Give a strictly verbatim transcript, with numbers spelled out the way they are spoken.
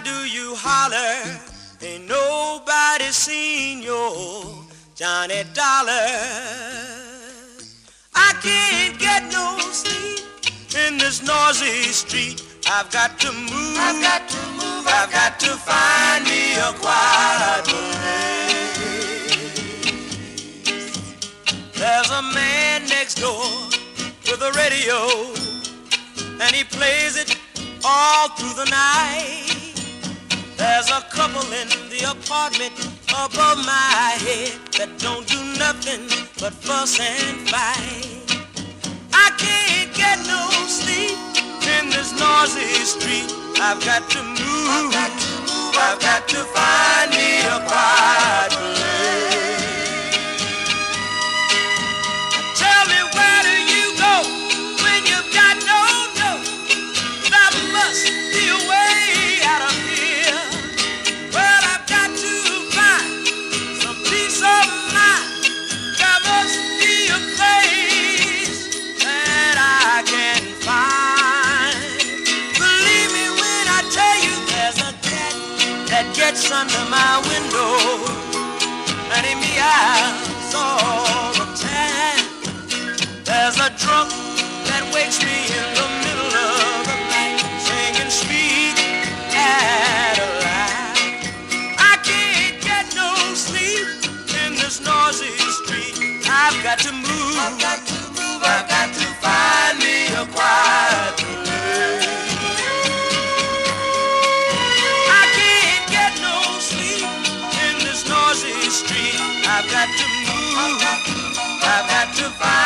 do you holler? Ain't nobody seen your Johnny Dollar. I can't get no sleep in this noisy street. I've got to move, I've got to move, I've got to find me a quiet place. There's a man next door with a radio, and he plays it all through the night. There's a couple in the apartment above my head that don't do nothing but fuss and fight. I can't get no sleep in this noisy street. I've got to move, I've got to, move, I've got to find me a quiet place. Tell me, where do you go when you've got no dough? That must be a way out of here. Well, I've got to find some peace of mind. There must be a place that I can find. Believe me when I tell you there's a cat that gets under my window and he meows all the time. There's a drunk that wakes me in the middle of the night singing sweet Adeline. I can't get no sleep in this noisy street. I've got to move, I've got to move, I've got to find me a quiet place. I can't get no sleep in this noisy street. I've got to move, I've got to find